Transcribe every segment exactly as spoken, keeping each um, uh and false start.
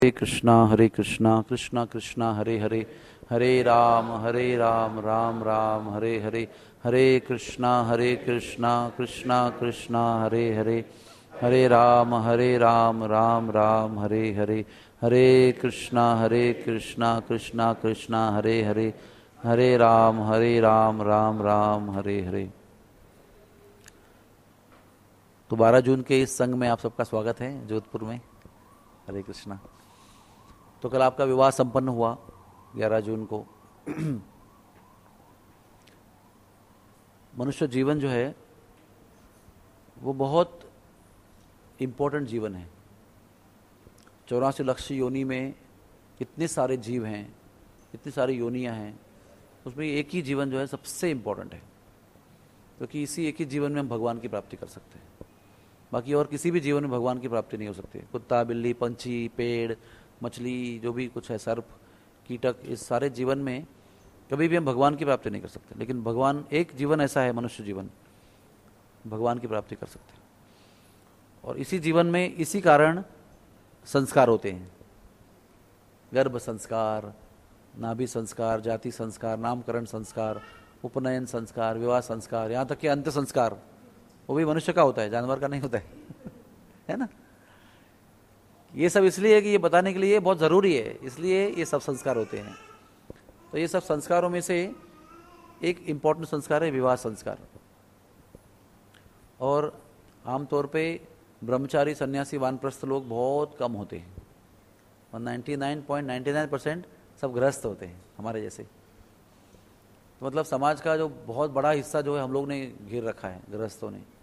हरे कृष्णा हरे कृष्णा कृष्णा कृष्णा हरे हरे, हरे राम हरे राम राम राम हरे हरे, हरे कृष्णा हरे कृष्णा कृष्णा कृष्णा हरे हरे, हरे राम हरे राम राम राम हरे हरे, हरे कृष्णा हरे कृष्णा कृष्णा कृष्णा हरे हरे, हरे राम हरे राम राम राम हरे हरे। तो बारह जून के इस संघ में आप सबका स्वागत है जोधपुर में। हरे कृष्णा। तो कल आपका विवाह संपन्न हुआ ग्यारह जून को। मनुष्य जीवन जो है वो बहुत इम्पोर्टेंट जीवन है। चौरासी लक्ष योनि में इतने सारे जीव हैं, इतनी सारी योनियां हैं, उसमें एक ही जीवन जो है सबसे इम्पोर्टेंट है, क्योंकि तो इसी एक ही जीवन में हम भगवान की प्राप्ति कर सकते हैं। बाकी और किसी भी जीवन में भगवान की प्राप्ति नहीं हो सकती। कुत्ता, बिल्ली, पंछी, पेड़, मछली, जो भी कुछ है, सर्प, कीटक, इस सारे जीवन में कभी भी हम भगवान की प्राप्ति नहीं कर सकते। लेकिन भगवान, एक जीवन ऐसा है, मनुष्य जीवन, भगवान की प्राप्ति कर सकते हैं। और इसी जीवन में इसी कारण संस्कार होते हैं। गर्भ संस्कार, नाभि संस्कार, जाति संस्कार, नामकरण संस्कार, उपनयन संस्कार, विवाह संस्कार, यहाँ तक कि अंत्य संस्कार, वो भी मनुष्य का होता है, जानवर का नहीं होता है। है ना? ये सब इसलिए है कि ये बताने के लिए बहुत ज़रूरी है, इसलिए ये सब संस्कार होते हैं। तो ये सब संस्कारों में से एक इम्पॉर्टेंट संस्कार है विवाह संस्कार। और आमतौर पे ब्रह्मचारी, सन्यासी, वानप्रस्थ लोग बहुत कम होते हैं, और निन्यानवे पॉइंट नौ नौ परसेंट सब गृहस्थ होते हैं हमारे जैसे। तो मतलब समाज का जो बहुत बड़ा हिस्सा जो है हम लोग ने घेर रखा है, गृहस्थों ने।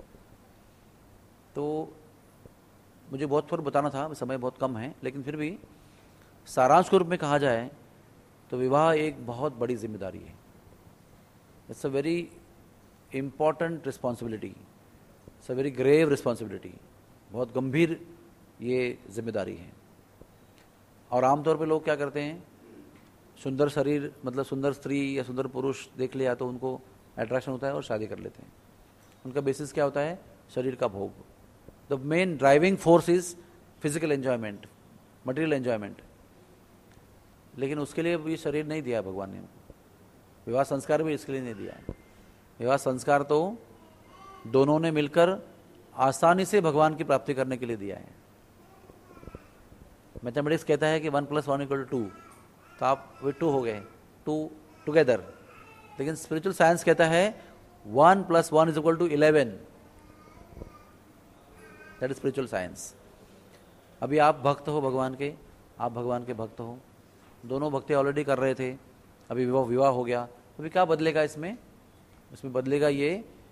तो मुझे बहुत थोड़ा बताना था, समय बहुत कम है, लेकिन फिर भी सारांश के रूप में कहा जाए तो विवाह एक बहुत बड़ी जिम्मेदारी है। It's a very important responsibility, it's a very grave responsibility, बहुत गंभीर ये जिम्मेदारी है। और आमतौर पे लोग क्या करते हैं, सुंदर शरीर, मतलब सुंदर स्त्री या सुंदर पुरुष देख लिया तो उनको अट्रैक्शन होता है और शादी कर लेते हैं। उनका बेसिस क्या होता है? शरीर का भोग। The main driving force is physical enjoyment, material enjoyment. लेकिन उसके लिए भी शरीर नहीं दिया भगवान ने। विवाह संस्कार भी इसके लिए नहीं दिया। विवाह संस्कार तो दोनों ने मिलकर आसानी से भगवान की प्राप्ति करने के लिए दिया है। मैथमेटिक्स कहता है कि one plus one equal two, तो आप वे टू हो गए, टू टुगेदर। लेकिन स्पिरिचुअल साइंस कहता है one plus one is equal to eleven. That is spiritual science. अभी आप भक्त हो भगवान के, आप भगवान के भक्त हो, दोनों भक्ति ऑलरेडी कर रहे थे, अभी विवाह विवाह हो गया, अभी क्या बदलेगा इसमें? इसमें बदलेगा ये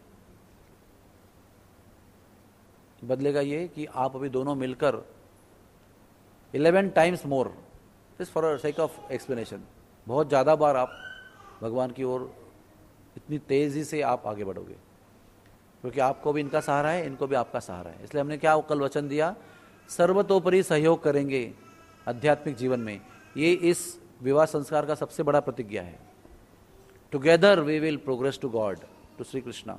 बदलेगा ये कि आप अभी दोनों मिलकर eleven times more, this for sake of explanation, बहुत ज़्यादा बार आप भगवान की ओर इतनी तेज़ी से आप आगे बढ़ोगे, क्योंकि आपको भी इनका सहारा है, इनको भी आपका सहारा है। इसलिए हमने क्या कल वचन दिया? सर्वतोपरि सहयोग करेंगे आध्यात्मिक जीवन में। ये इस विवाह संस्कार का सबसे बड़ा प्रतिज्ञा है। Together we will progress to God, to Shri Krishna.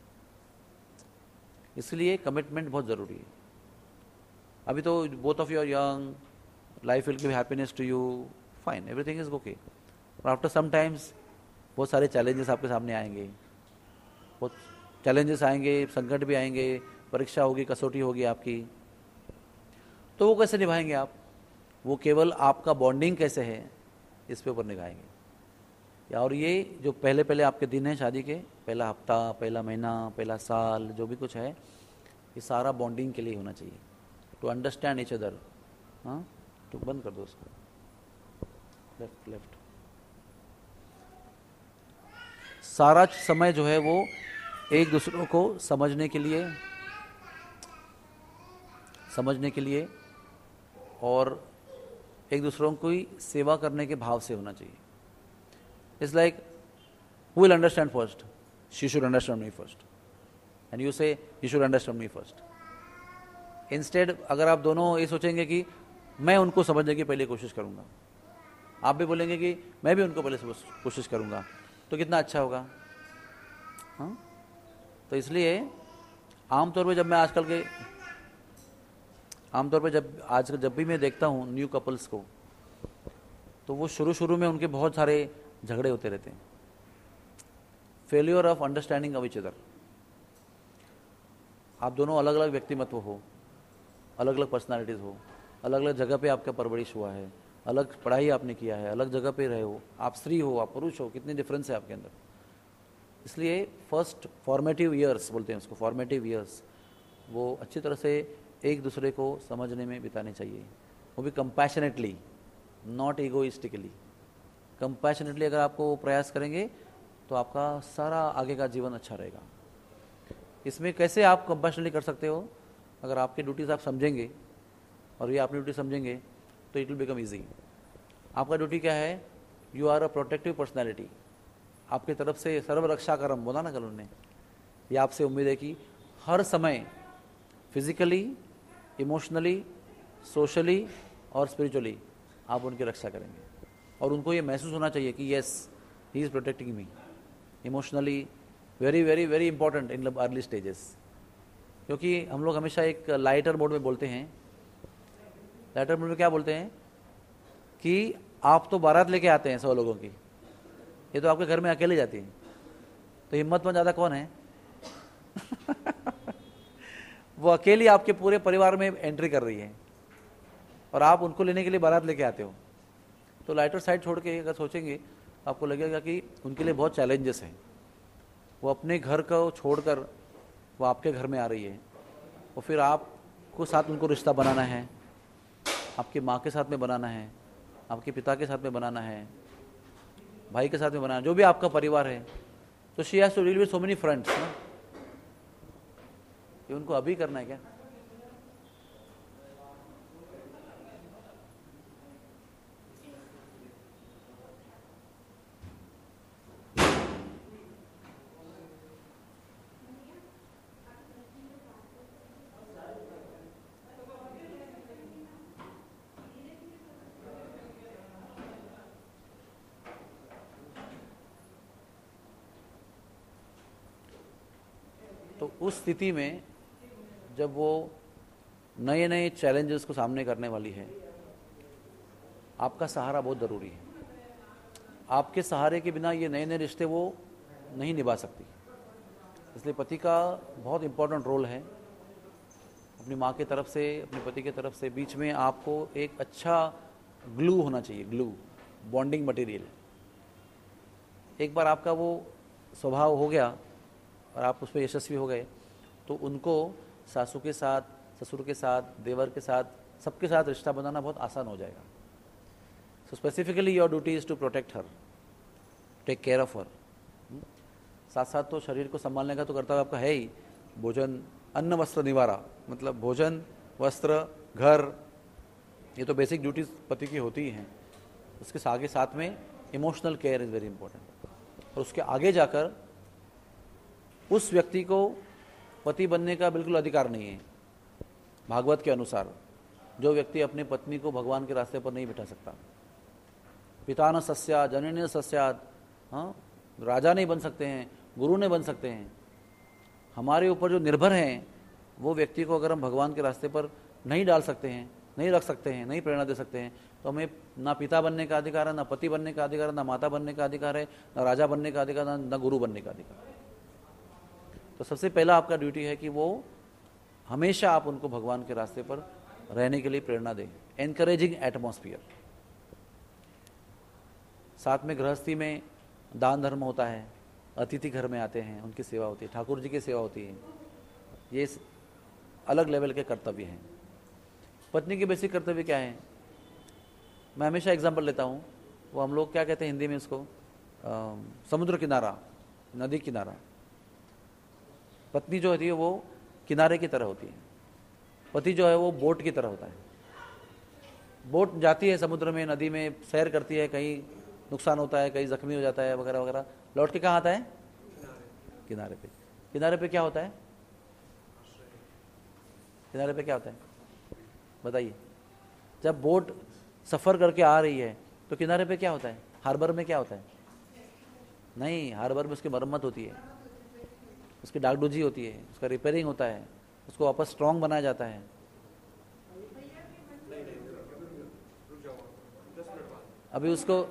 इसलिए कमिटमेंट बहुत ज़रूरी है। अभी तो both of you are young, life will give happiness to you, fine, everything is okay. और आफ्टर सम टाइम्स बहुत सारे चैलेंजेस आपके सामने आएंगे, बहुत चैलेंजेस आएंगे, संकट भी आएंगे, परीक्षा होगी, कसौटी होगी आपकी। तो वो कैसे निभाएंगे आप? वो केवल आपका बॉन्डिंग कैसे है इस पे ऊपर निभाएंगे। और ये जो पहले पहले आपके दिन हैं शादी के, पहला हफ्ता, पहला महीना, पहला साल, जो भी कुछ है, ये सारा बॉन्डिंग के लिए होना चाहिए, टू अंडरस्टैंड ईच अदर। हाँ, तो बंद कर दो उसको, लेफ्ट लेफ्ट। सारा समय जो है वो एक दूसरों को समझने के लिए समझने के लिए और एक दूसरों की सेवा करने के भाव से होना चाहिए। It's like who will understand first? She should understand me first, and you say you should understand me first. Instead अगर आप दोनों ये सोचेंगे कि मैं उनको समझने की पहले कोशिश करूंगा, आप भी बोलेंगे कि मैं भी उनको पहले कोशिश करूंगा, तो कितना अच्छा होगा। हाँ, तो इसलिए आमतौर पे जब मैं आजकल के आमतौर पे जब आज जब भी मैं देखता हूँ न्यू कपल्स को, तो वो शुरू शुरू में उनके बहुत सारे झगड़े होते रहते हैं, failure of understanding of each other. आप दोनों अलग अलग व्यक्तिमत्व हो, अलग अलग पर्सनालिटीज़ हो, अलग अलग जगह पे आपका परवरिश हुआ है, अलग पढ़ाई आपने किया है, अलग जगह पे रहे हो, आप स्त्री हो, आप पुरुष हो, कितनी डिफरेंस है आपके अंदर। इसलिए फर्स्ट फॉर्मेटिव ईयर्स बोलते हैं उसको, फॉर्मेटिव ईयर्स, वो अच्छी तरह से एक दूसरे को समझने में बिताने चाहिए, वो भी कंपैशनेटली, नॉट ईगोइस्टिकली। कंपैशनेटली अगर आपको वो प्रयास करेंगे तो आपका सारा आगे का जीवन अच्छा रहेगा। इसमें कैसे आप कंपैशनेटली कर सकते हो? अगर आपकी ड्यूटीज आप समझेंगे और ये अपनी ड्यूटी समझेंगे तो इट विल बिकम ईजी। आपका ड्यूटी क्या है? You are a protective personality. आपकी तरफ से सर्व रक्षा करम बोला ना कल उन्होंने, ये आपसे उम्मीद है कि हर समय फिजिकली, इमोशनली, सोशली और स्पिरिचुअली आप उनकी रक्षा करेंगे, और उनको ये महसूस होना चाहिए कि yes he is protecting me emotionally. Very very very important in early stages, क्योंकि हम लोग हमेशा एक लाइटर मोड में बोलते हैं। लाइटर मोड में क्या बोलते हैं कि आप तो बारात लेके आते हैं सौ लोगों की, ये तो आपके घर में अकेले जाती है, तो हिम्मतमंद ज़्यादा कौन है? वो अकेली आपके पूरे परिवार में एंट्री कर रही है और आप उनको लेने के लिए बारात लेके आते हो। तो लाइटर साइड छोड़ के अगर सोचेंगे आपको लगेगा कि उनके लिए बहुत चैलेंजेस हैं। वो अपने घर को छोड़कर वो आपके घर में आ रही है, और फिर आपको साथ उनको रिश्ता बनाना है, आपकी माँ के साथ में बनाना है, आपके पिता के साथ में बनाना है, भाई के साथ में बनाना है, जो भी आपका परिवार है। तो she has to deal with so many friends ना, ये उनको अभी करना है क्या? तो उस स्थिति में जब वो नए नए चैलेंजेस को सामने करने वाली है, आपका सहारा बहुत ज़रूरी है। आपके सहारे के बिना ये नए नए रिश्ते वो नहीं निभा सकती। इसलिए पति का बहुत इम्पोर्टेंट रोल है। अपनी माँ की तरफ से, अपने पति की तरफ से बीच में आपको एक अच्छा ग्लू होना चाहिए, ग्लू, बॉन्डिंग मटेरियल। एक बार आपका वो स्वभाव हो गया और आप उसमें यशस्वी हो गए, तो उनको सासू के साथ, ससुर के साथ, देवर के साथ, सबके साथ रिश्ता बनाना बहुत आसान हो जाएगा। So specifically your duty is to protect her, take care of her. साथ साथ तो शरीर को संभालने का तो कर्तव्य आपका है ही। भोजन, अन्न, वस्त्र, निवारा, मतलब भोजन, वस्त्र, घर, ये तो बेसिक ड्यूटीज पति की होती ही हैं। उसके आगे साथ में emotional care is very important. और उसके आगे जाकर उस व्यक्ति को पति बनने का बिल्कुल अधिकार नहीं है। भागवत के अनुसार जो व्यक्ति अपनी पत्नी को भगवान के रास्ते पर नहीं बिठा सकता, पिता न सस्यात्, जननी न सस्यात्, हाँ, राजा नहीं बन सकते हैं, गुरु नहीं बन सकते हैं। हमारे ऊपर जो निर्भर हैं वो व्यक्ति को अगर हम भगवान के रास्ते पर नहीं डाल सकते हैं, नहीं रख सकते हैं, नहीं प्रेरणा दे सकते हैं, तो हमें ना पिता बनने का अधिकार है, ना पति बनने का अधिकार है, ना माता बनने का अधिकार है, ना राजा बनने का अधिकार है, ना गुरु बनने का अधिकार है। तो सबसे पहला आपका ड्यूटी है कि वो हमेशा आप उनको भगवान के रास्ते पर रहने के लिए प्रेरणा दें, एनकरेजिंग एटमॉस्फियर। साथ में गृहस्थी में दान धर्म होता है, अतिथि घर में आते हैं, उनकी सेवा होती है, ठाकुर जी की सेवा होती है। ये अलग लेवल के कर्तव्य हैं। पत्नी के बेसिक कर्तव्य क्या है? मैं हमेशा एग्जांपल लेता हूँ, वो हम लोग क्या कहते हैं हिंदी में उसको, आ, समुद्र किनारा, नदी किनारा। पत्नी जो होती है वो किनारे की तरह होती है, पति जो है वो बोट की तरह होता है। बोट जाती है समुद्र में, नदी में सैर करती है, कहीं नुकसान होता है, कहीं जख्मी हो जाता है वगैरह वगैरह, लौट के कहाँ आता है? किनारे पे। किनारे पे क्या होता है? किनारे पे क्या होता है बताइए? जब बोट सफ़र करके आ रही है तो किनारे पे क्या होता है? हार्बर में क्या होता है? नहीं, हार्बर में उसकी मरम्मत होती है, उसकी डागडोजी होती है, उसका रिपेयरिंग होता है, उसको वापस स्ट्रॉन्ग बनाया जाता है। अभी उसको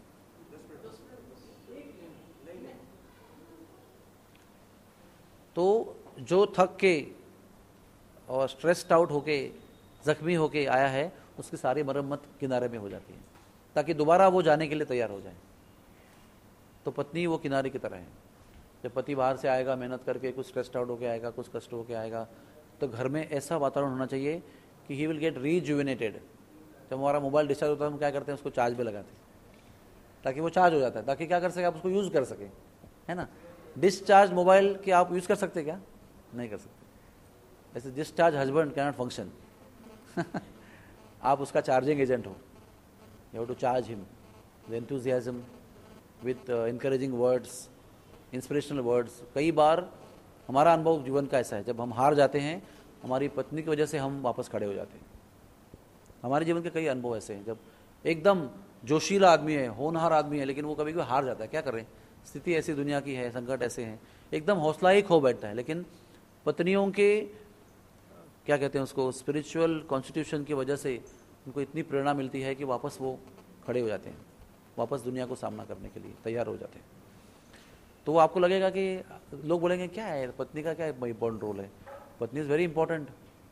तो जो थक के और स्ट्रेस्ड आउट होके जख्मी होके आया है, उसकी सारी मरम्मत किनारे में हो जाती है ताकि दोबारा वो जाने के लिए तैयार हो जाए। तो पत्नी वो किनारे की तरह है। जब पति बाहर से आएगा, मेहनत करके कुछ स्ट्रेस्ड आउट होके आएगा, कुछ कष्ट होके आएगा, तो घर में ऐसा वातावरण होना चाहिए कि ही विल गेट रीजुविनेटेड। जब हमारा मोबाइल डिस्चार्ज होता है, हम क्या करते हैं, उसको चार्ज पे लगाते हैं ताकि वो चार्ज हो जाता है, ताकि क्या कर सके, आप उसको यूज़ कर सके, है ना। डिस्चार्ज मोबाइल के आप यूज़ कर सकते क्या? नहीं कर सकते। ऐसे discharge husband can not function. आप उसका चार्जिंग एजेंट हो। You have to charge him with enthusiasm, with encouraging words, inspirational words. कई बार हमारा अनुभव जीवन का ऐसा है, जब हम हार जाते हैं, हमारी पत्नी की वजह से हम वापस खड़े हो जाते हैं। हमारे जीवन के कई अनुभव ऐसे हैं, जब एकदम जोशीला आदमी है, होनहार आदमी है, लेकिन वो कभी कभी हार जाता है। क्या करें, स्थिति ऐसी दुनिया की है, संकट ऐसे हैं, एकदम हौसला ही खो बैठता है। लेकिन पत्नियों के क्या कहते हैं उसको, स्पिरिचुअल कॉन्स्टिट्यूशन की वजह से उनको इतनी प्रेरणा मिलती है कि वापस वो खड़े हो जाते हैं, वापस दुनिया को सामना करने के लिए तैयार हो जाते हैं। तो आपको लगेगा कि लोग बोलेंगे क्या है, पत्नी का क्या इंपॉर्टेंट रोल है। पत्नी is very important.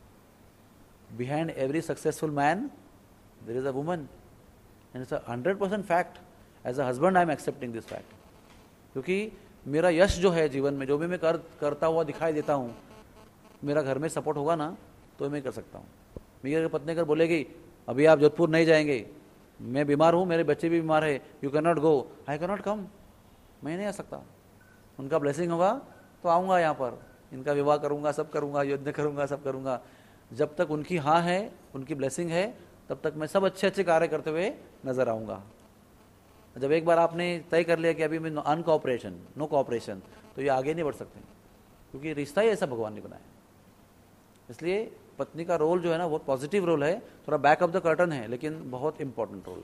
Behind every successful man there is a woman, and it's a hundred percent fact. As a husband I am accepting this fact, क्योंकि मेरा यश जो है जीवन में, जो भी मैं कर करता हुआ दिखाई देता हूँ, मेरा घर में सपोर्ट होगा ना तो मैं कर सकता हूँ। मेरी पत्नी अगर बोलेगी अभी आप जोधपुर नहीं जाएंगे, मैं बीमार हूँ, मेरे बच्चे भी बीमार है, you can not go, I can not come, मैं नहीं आ सकता। उनका ब्लेसिंग होगा तो आऊँगा यहाँ पर, इनका विवाह करूँगा, सब करूँगा, यज्ञ करूँगा, सब करूँगा। जब तक उनकी हाँ है, उनकी ब्लेसिंग है, तब तक मैं सब अच्छे अच्छे कार्य करते हुए नजर आऊँगा। जब एक बार आपने तय कर लिया कि अभी मैं अनकोऑपरेशन, नो कोऑपरेशन, तो ये आगे नहीं बढ़ सकते, क्योंकि रिश्ता ही ऐसा भगवान ने बनाया। इसलिए पत्नी का रोल जो है ना, वो पॉजिटिव रोल है, थोड़ा बैक ऑफ द कर्टन है, लेकिन बहुत इंपॉर्टेंट रोल है।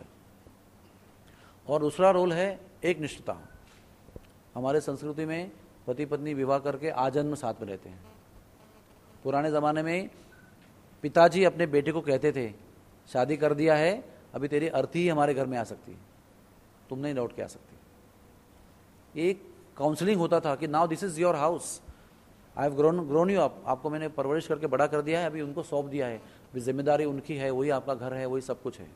और दूसरा रोल है एक निष्ठता। हमारे संस्कृति में पति पत्नी विवाह करके आजन्म साथ में रहते हैं। पुराने ज़माने में पिताजी अपने बेटे को कहते थे, शादी कर दिया है, अभी तेरी अर्थी ही हमारे घर में आ सकती है, तुम नहीं लौट के आ सकती। एक काउंसलिंग होता था कि now this is your house, I have grown grown you up, आपको मैंने परवरिश करके बड़ा कर दिया है, अभी उनको सौंप दिया है, अभी जिम्मेदारी उनकी है, वही आपका घर है, वही सब कुछ है।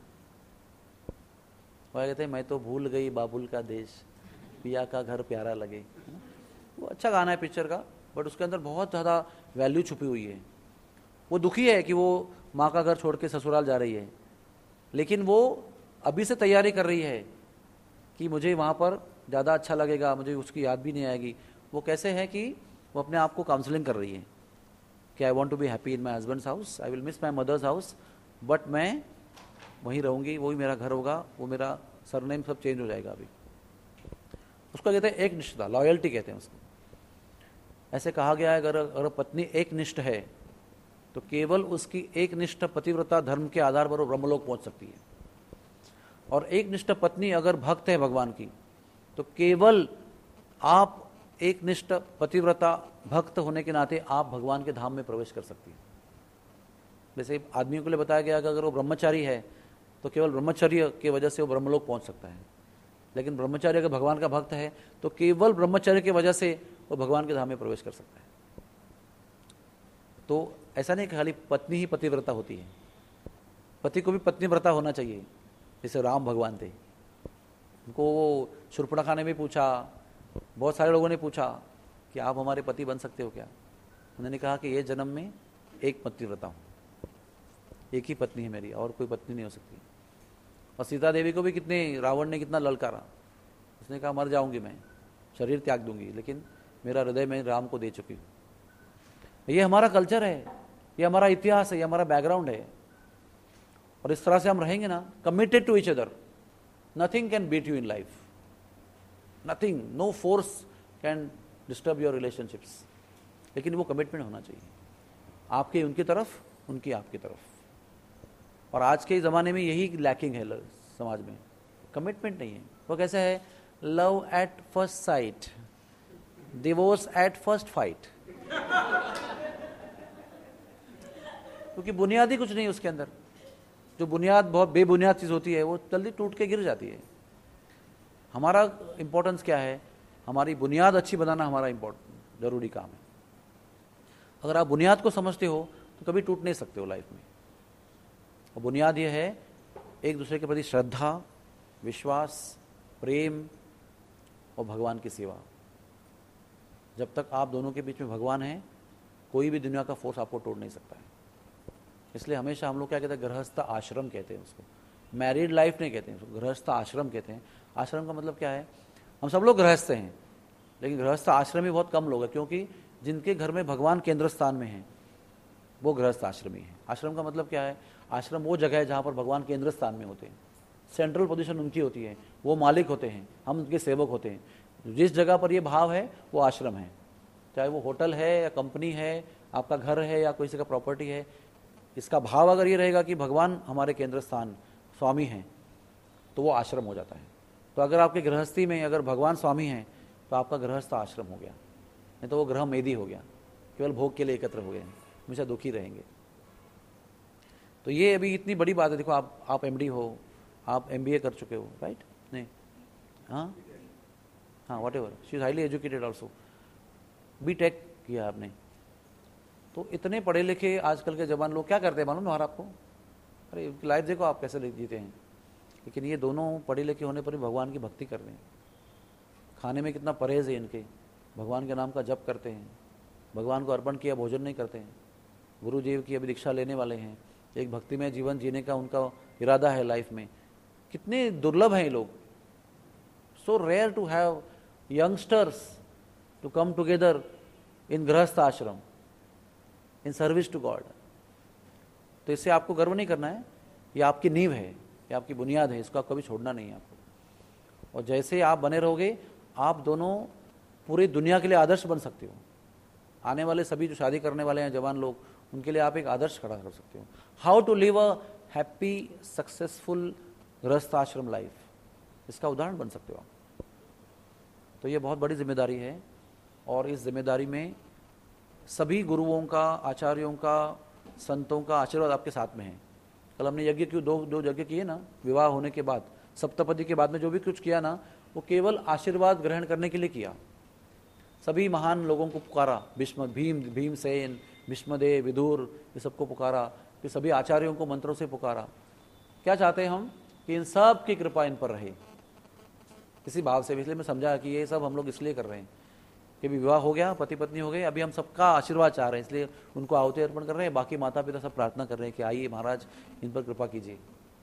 वह कहते हैं मैं तो भूल गई बाबुल का देश, पिया का घर प्यारा लगे। वो अच्छा गाना है पिक्चर का, बट उसके अंदर बहुत ज़्यादा वैल्यू छुपी हुई है। वो दुखी है कि वो माँ का घर छोड़ के ससुराल जा रही है, लेकिन वो अभी से तैयारी कर रही है कि मुझे वहाँ पर ज़्यादा अच्छा लगेगा, मुझे उसकी याद भी नहीं आएगी। वो कैसे है कि वो अपने आप को काउंसलिंग कर रही है कि I want to be happy in my husband's house, I will miss my mother's house, but मैं वहीं रहूँगी, वही मेरा घर होगा, वो मेरा सरनेम सब चेंज हो जाएगा। अभी उसको कहते हैं एक निष्ठता, लॉयल्टी कहते हैं उसको। ऐसे कहा गया है अगर अगर पत्नी एक निष्ठ है तो केवल उसकी एक निष्ठ पतिव्रता धर्म के आधार पर वो ब्रह्मलोक पहुंच सकती है। और एक निष्ठ पत्नी अगर भक्त है भगवान की, तो केवल आप एक निष्ठ पतिव्रता भक्त होने के नाते आप भगवान के धाम में प्रवेश कर सकती है। जैसे आदमियों के लिए बताया गया कि अगर वो ब्रह्मचारी है तो केवल ब्रह्मचर्य की वजह से वो ब्रह्मलोक पहुंच सकता है, लेकिन ब्रह्मचारी अगर भगवान का भक्त है तो केवल ब्रह्मचर्य की वजह से वो भगवान के धाम में प्रवेश कर सकता है। तो ऐसा नहीं कि खाली पत्नी ही पतिव्रता होती है, पति को भी पत्नीव्रता होना चाहिए। जैसे राम भगवान थे, उनको वो शूर्पणखा ने भी पूछा, बहुत सारे लोगों ने पूछा कि आप हमारे पति बन सकते हो क्या। उन्होंने कहा कि ये जन्म में एक पतिव्रता हूँ, एक ही पत्नी है मेरी, और कोई पत्नी नहीं हो सकती। और सीता देवी को भी कितने रावण ने कितना ललकारा, उसने कहा मर जाऊंगी मैं, शरीर त्याग दूंगी, लेकिन मेरा हृदय में राम को दे चुकी हूँ। ये हमारा कल्चर है, ये हमारा इतिहास है, ये हमारा बैकग्राउंड है। और इस तरह से हम रहेंगे ना, committed to each other, nothing can beat you in life, nothing, no force can disturb your relationships. लेकिन वो कमिटमेंट होना चाहिए, आपके उनकी तरफ, उनकी आपकी तरफ। और आज के ज़माने में यही लैकिंग है समाज में, कमिटमेंट नहीं है। वो कैसे है, love at first sight, divorce at first fight. क्योंकि बुनियादी कुछ नहीं उसके अंदर, जो बुनियाद बहुत बेबुनियाद चीज़ होती है वो जल्दी टूट के गिर जाती है। हमारा इम्पोर्टेंस क्या है? हमारी बुनियाद अच्छी बनाना हमारा इम्पोर्टेंट जरूरी काम है। अगर आप बुनियाद को समझते हो तो कभी टूट नहीं सकते हो लाइफ में। और बुनियाद ये है एक दूसरे के प्रति श्रद्धा, विश्वास, प्रेम और भगवान की सेवा। जब तक आप दोनों के बीच में भगवान है, कोई भी दुनिया का फोर्स आपको तोड़ नहीं सकता है। इसलिए हमेशा हम लोग क्या कहते हैं, गृहस्थ आश्रम कहते हैं उसको, मैरिड लाइफ नहीं कहते हैं उसको, गृहस्थ आश्रम कहते हैं। आश्रम का मतलब क्या है? हम सब लोग गृहस्थ हैं, लेकिन गृहस्थ आश्रमी बहुत कम लोग हैं, क्योंकि जिनके घर में भगवान केंद्र स्थान में है वो गृहस्थ आश्रमी है। आश्रम का मतलब क्या है? आश्रम वो जगह है जहाँ पर भगवान केंद्र स्थान में होते हैं, सेंट्रल पोजीशन उनकी होती है, वो मालिक होते हैं, हम उनके सेवक होते हैं। जिस जगह पर ये भाव है वो आश्रम है, चाहे वो होटल है या कंपनी है, आपका घर है या कोई का प्रॉपर्टी है। इसका भाव अगर ये रहेगा कि भगवान हमारे केंद्र स्थान स्वामी हैं, तो वो आश्रम हो जाता है। तो अगर आपके गृहस्थी में अगर भगवान स्वामी हैं तो आपका गृहस्थ आश्रम हो गया, नहीं तो वो गृह मेदी हो गया, केवल भोग के लिए एकत्र हो गए, हमेशा दुखी रहेंगे। तो ये अभी इतनी बड़ी बात है। देखो आप आप एमडी हो, आप एमबीए कर चुके हो, राइट? नहीं, हाँ हाँ, whatever, she is highly educated also, B tech किया आपने। तो इतने पढ़े लिखे आजकल के जवान लोग क्या करते हैं मालूम है और आपको? अरे लाइफ देखो आप कैसे जीते हैं। लेकिन ये दोनों पढ़े लिखे होने पर भी भगवान की भक्ति कर रहे हैं। खाने में कितना परहेज है इनके, भगवान के नाम का जप करते हैं, भगवान को अर्पण किया भोजन नहीं करते हैं। गुरु जी की अभी दीक्षा लेने वाले हैं, एक भक्तिमय जीवन जीने का उनका इरादा है लाइफ में। कितने दुर्लभ हैं ये लोग। So rare to have youngsters to come together in grihastha ashram in service to God. तो इससे आपको गर्व नहीं करना है, ये आपकी नींव है, ये आपकी बुनियाद है, इसको आप कभी छोड़ना नहीं है आपको। और जैसे आप बने रहोगे, आप दोनों पूरी दुनिया के लिए आदर्श बन सकते हो। आने वाले सभी जो शादी करने वाले हैं जवान लोग, उनके लिए आप एक आदर्श खड़ा कर सकते हो। How to live a happy successful grihastha ashram life, इसका उदाहरण बन सकते हो आप। तो ये बहुत बड़ी जिम्मेदारी है, और इस जिम्मेदारी में सभी गुरुओं का, आचार्यों का, संतों का आशीर्वाद आपके साथ में है। कल हमने यज्ञ क्यों दो दो यज्ञ किए ना, विवाह होने के बाद, सप्तपदी के बाद में जो भी कुछ किया ना, वो केवल आशीर्वाद ग्रहण करने के लिए किया। सभी महान लोगों को पुकारा, भीष्म, भीम, भीमसेन, भीष्मदेव, विदुर, ये सबको पुकारा, फिर सभी आचार्यों को मंत्रों से पुकारा। क्या चाहते हैं हम? कि इन सब की कृपा इन पर रहे, इसी भाव से। इसलिए मैं समझा कि ये सब हम लोग इसलिए कर रहे हैं कि विवाह हो गया, पति पत्नी हो गए, अभी हम सबका आशीर्वाद चाह रहे हैं, इसलिए उनको आहुति अर्पण कर रहे हैं। बाकी माता पिता सब प्रार्थना कर रहे हैं कि आइए महाराज, इन पर कृपा कीजिए।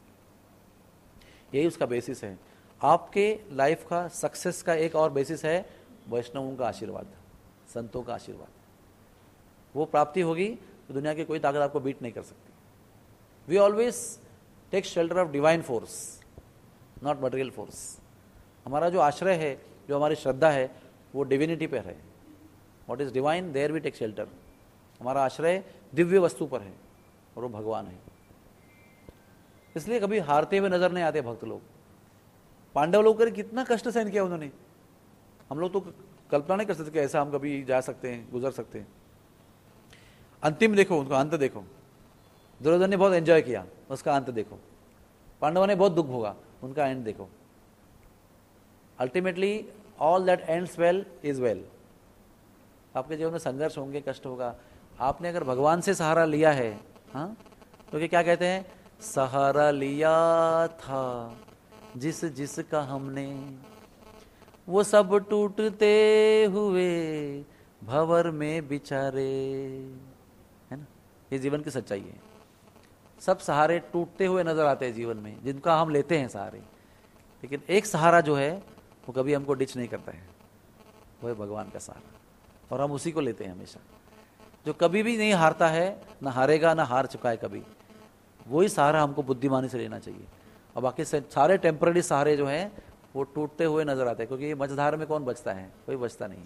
यही उसका बेसिस है। आपके लाइफ का सक्सेस का एक और बेसिस है वैष्णवों का आशीर्वाद, संतों का आशीर्वाद। वो प्राप्ति होगी तो दुनिया की कोई ताकत आपको बीट नहीं कर सकती। We always take shelter of divine force, not material force. हमारा जो आश्रय है, जो हमारी श्रद्धा है, वो डिविनिटी पर है। What is divine, there we take shelter. हमारा आश्रय दिव्य वस्तु पर है, और वो भगवान है। इसलिए कभी हारते हुए नजर नहीं आते भक्त लोग। पांडव लोग कर कितना कष्ट सहन किया उन्होंने, हम लोग तो कल्पना नहीं कर सकते कि ऐसा हम कभी जा सकते हैं, गुजर सकते हैं। अंतिम देखो, उनका अंत देखो। दुर्योधन ने बहुत एंजॉय किया, उसका अंत देखो। पांडवों ने बहुत दुख भोगा, उनका एंड देखो। Ultimately all that ends well is well. आपके जीवन में संघर्ष होंगे, कष्ट होगा। आपने अगर भगवान से सहारा लिया है, हाँ, तो क्या कहते हैं? सहारा लिया था जिस जिसका हमने, वो सब टूटते हुए भंवर में बिचारे, है ना? ये जीवन की सच्चाई है। सब सहारे टूटते हुए नजर आते हैं जीवन में, जिनका हम लेते हैं सहारे, लेकिन एक सहारा जो है वो कभी हमको डिच नहीं करता है, वो है भगवान का सहारा, और हम उसी को लेते हैं हमेशा। जो कभी भी नहीं हारता है, ना हारेगा, ना हार चुका है कभी, वही सहारा हमको बुद्धिमानी से लेना चाहिए। और बाकी सारे टेम्पररी सहारे जो हैं वो टूटते हुए नजर आते हैं, क्योंकि ये मझधार में कौन बचता है? कोई बचता नहीं।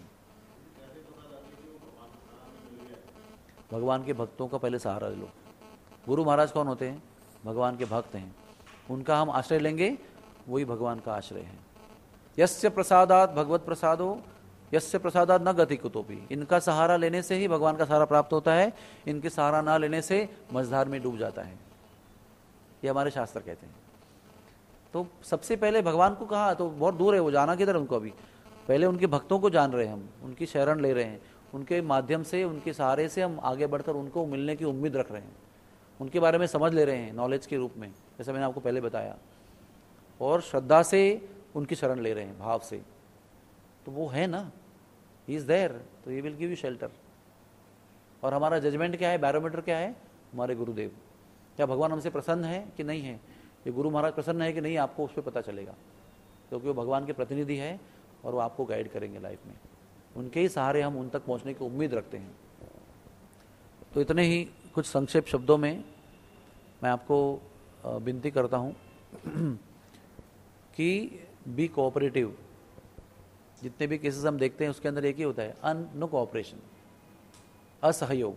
भगवान के भक्तों का पहले सहारा ले लो। गुरु महाराज कौन होते हैं? भगवान के भक्त हैं, उनका हम आश्रय लेंगे, वही भगवान का आश्रय है। यस्य प्रसादात भगवत प्रसादो यस्य प्रसादात न गति कुतोपि। इनका सहारा लेने से ही भगवान का सहारा प्राप्त होता है, इनके सहारा ना लेने से मझधार में डूब जाता है। ये हमारे शास्त्र कहते हैं। तो सबसे पहले भगवान को कहा, तो बहुत दूर है वो, जाना किधर उनको अभी, पहले उनके भक्तों को जान रहे हैं हम, उनकी शरण ले रहे हैं, उनके माध्यम से, उनके सहारे से हम आगे बढ़कर उनको मिलने की उम्मीद रख रहे हैं, उनके बारे में समझ ले रहे हैं नॉलेज के रूप में, जैसा मैंने आपको पहले बताया, और श्रद्धा से उनकी शरण ले रहे हैं, भाव से। तो वो है ना, ही इज देयर, तो he will give you shelter. और हमारा जजमेंट क्या है, बैरोमीटर क्या है, हमारे गुरुदेव। क्या भगवान हमसे प्रसन्न है कि नहीं है, ये गुरु महाराज प्रसन्न है कि नहीं, आपको उस पर पता चलेगा, क्योंकि वो भगवान के प्रतिनिधि है और वो आपको गाइड करेंगे लाइफ में। उनके ही सहारे हम उन तक पहुंचने की उम्मीद रखते हैं। तो इतने ही कुछ संक्षेप शब्दों में मैं आपको विनती करता हूं कि बी कोऑपरेटिव। जितने भी केसेस हम देखते हैं उसके अंदर एक ही होता है, अन नो कोऑपरेशन, असहयोग।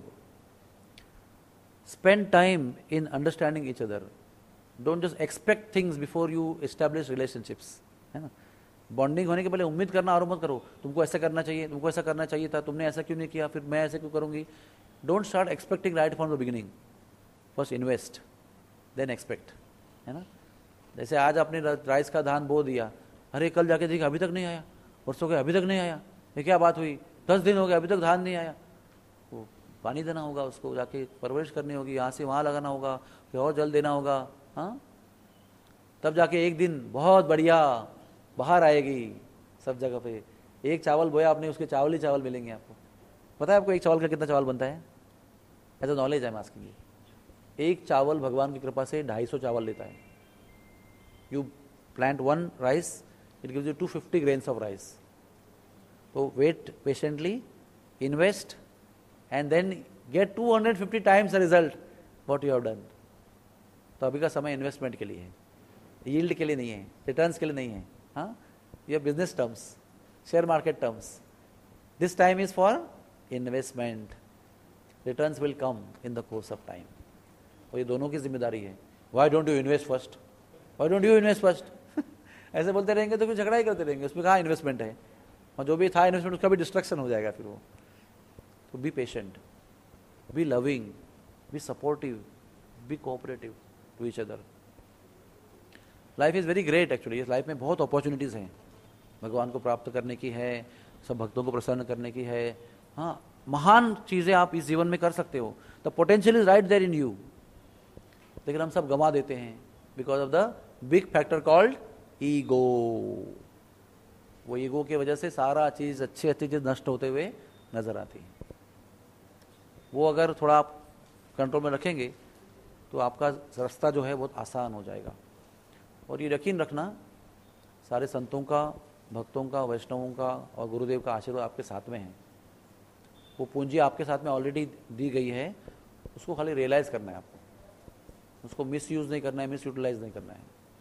Spend time in understanding each other, don't just expect things before you establish relationships, है ना। बॉन्डिंग होने के पहले उम्मीद करना और मत करो, तुमको ऐसा करना चाहिए, तुमको ऐसा करना चाहिए था, तुमने ऐसा क्यों नहीं किया, फिर मैं ऐसे क्यों करूंगी। Don't start expecting right from the beginning, first invest then expect, है ना। जैसे आज आपने राइस का धान बो दिया, अरे कल जाके देखा अभी तक नहीं आया, परसों गए अभी तक नहीं आया, ये क्या बात हुई, दस दिन हो गए अभी तक धान नहीं आया। वो पानी देना होगा, उसको जाके परवरिश करनी होगी, यहाँ से वहाँ लगाना होगा, फिर और जल देना होगा, हाँ, तब जाके एक दिन बहुत बढ़िया बाहर आएगी सब जगह पे। एक चावल बोया आपने, उसके चावल ही चावल मिलेंगे आपको। पता है आपको एक चावल का कितना चावल बनता है, ऐसा नॉलेज है मास्क की। एक चावल भगवान की कृपा से ढाई सौ चावल लेता है। You plant one rice, it gives you two fifty grains of rice. तो wait patiently, invest and then get two hundred fifty times the result what you have done. तो अभी का समय इन्वेस्टमेंट के लिए है, यील्ड के लिए नहीं है, रिटर्न्स के लिए नहीं है। हाँ, ये business terms, share market terms, this time is for investment, returns will come in the course of time. और ये दोनों की जिम्मेदारी है। Why don't you invest first, why don't you invest first ऐसे बोलते रहेंगे तो फिर झगड़ा ही करते रहेंगे, उसमें कहाँ इन्वेस्टमेंट है, और जो भी था इन्वेस्टमेंट उसका भी डिस्ट्रक्शन हो जाएगा फिर वो। तो be patient, be loving, be supportive, be cooperative to each other. Life is very great actually. इस लाइफ में बहुत अपॉर्चुनिटीज़ हैं, भगवान को प्राप्त करने की है, सब भक्तों को प्रसन्न करने की है। हाँ, महान चीज़ें आप इस जीवन में कर सकते हो, the potential is right there in you. लेकिन हम सब गंवा देते हैं because of the big factor called ego. वो ईगो की वजह से सारा चीज़, अच्छी अच्छी चीज़ नष्ट होते हुए नजर आती है। वो अगर थोड़ा आप कंट्रोल में रखेंगे तो आपका रास्ता जो है बहुत आसान हो जाएगा। और ये यकीन रखना, सारे संतों का, भक्तों का, वैष्णवों का और गुरुदेव का आशीर्वाद आपके साथ में है। वो पूंजी आपके साथ में ऑलरेडी दी गई है, उसको खाली रियलाइज़ करना है आपको, उसको मिस यूज़ नहीं करना है, मिस यूटिलाइज नहीं करना है।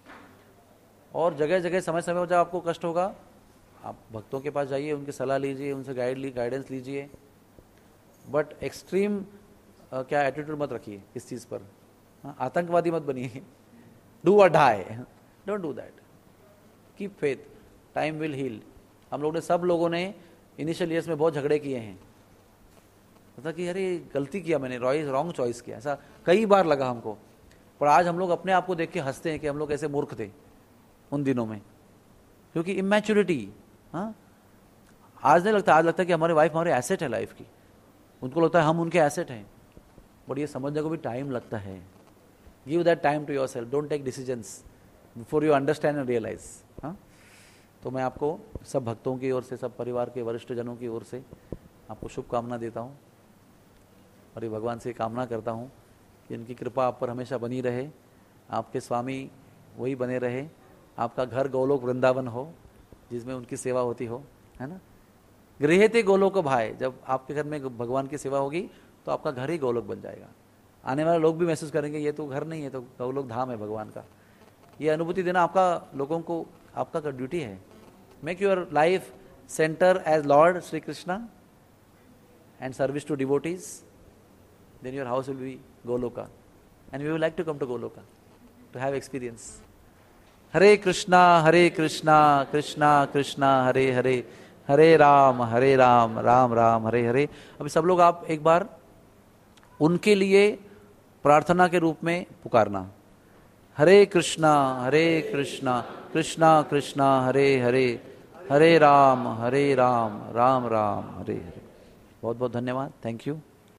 और जगह जगह समय समय पर जब आपको कष्ट होगा, आप भक्तों के पास जाइए, उनकी सलाह लीजिए, उनसे गाइड ली गाइडेंस लीजिए, बट एक्सट्रीम क्या एटीट्यूड मत रखिए इस चीज़ पर। हाँ, आतंकवादी मत बनिए, डू और die, don't do that, keep faith, time will heal. हम लोग ने, सब लोगों ने इनिशियल ईयर्स में बहुत झगड़े किए हैं, पता कि अरे गलती किया मैंने, रॉन्ग चॉइस किया, ऐसा कई बार लगा हमको। पर आज हम लोग अपने आप को देख के हंसते हैं कि हम लोग ऐसे मूर्ख थे उन दिनों में, क्योंकि इमैच्योरिटी। हाँ, आज नहीं लगता, आज लगता है कि हमारी वाइफ हमारे एसेट है लाइफ की, उनको लगता है हम उनके एसेट हैं। बट ये समझने को भी टाइम लगता है। Give that time to your self, don't take decisions before you understand and realise. हाँ, तो मैं आपको सब भक्तों की ओर से, सब परिवार के वरिष्ठ जनों की ओर से आपको शुभकामना देता हूँ, और ये भगवान से कामना करता हूँ कि इनकी कृपा आप पर हमेशा बनी रहे, आपके स्वामी वही बने रहे, आपका घर गोलोक वृंदावन हो जिसमें उनकी सेवा होती हो, है ना। गृहते गोलोक भाई, जब आपके घर में भगवान की सेवा होगी तो आपका घर ही गोलोक बन जाएगा। आने वाले लोग भी महसूस करेंगे ये तो घर नहीं है, तो गोलोक धाम है भगवान का। ये अनुभूति देना आपका, लोगों को आपका ड्यूटी है। Make your life centre as lord Shri Krishna and service to devotees, then your house will be Goloka, and we would like to come to Goloka to have experience. Hare Krishna, Hare Krishna, Krishna Krishna, Hare Hare, Hare Ram, Hare Ram, Ram Ram, Hare Hare। अभी सब लोग आप एक बार उनके लिए प्रार्थना के रूप में पुकारना, हरे कृष्णा हरे कृष्णा कृष्णा कृष्णा हरे हरे, हरे राम हरे राम राम राम हरे हरे। बहुत बहुत धन्यवाद। Thank you.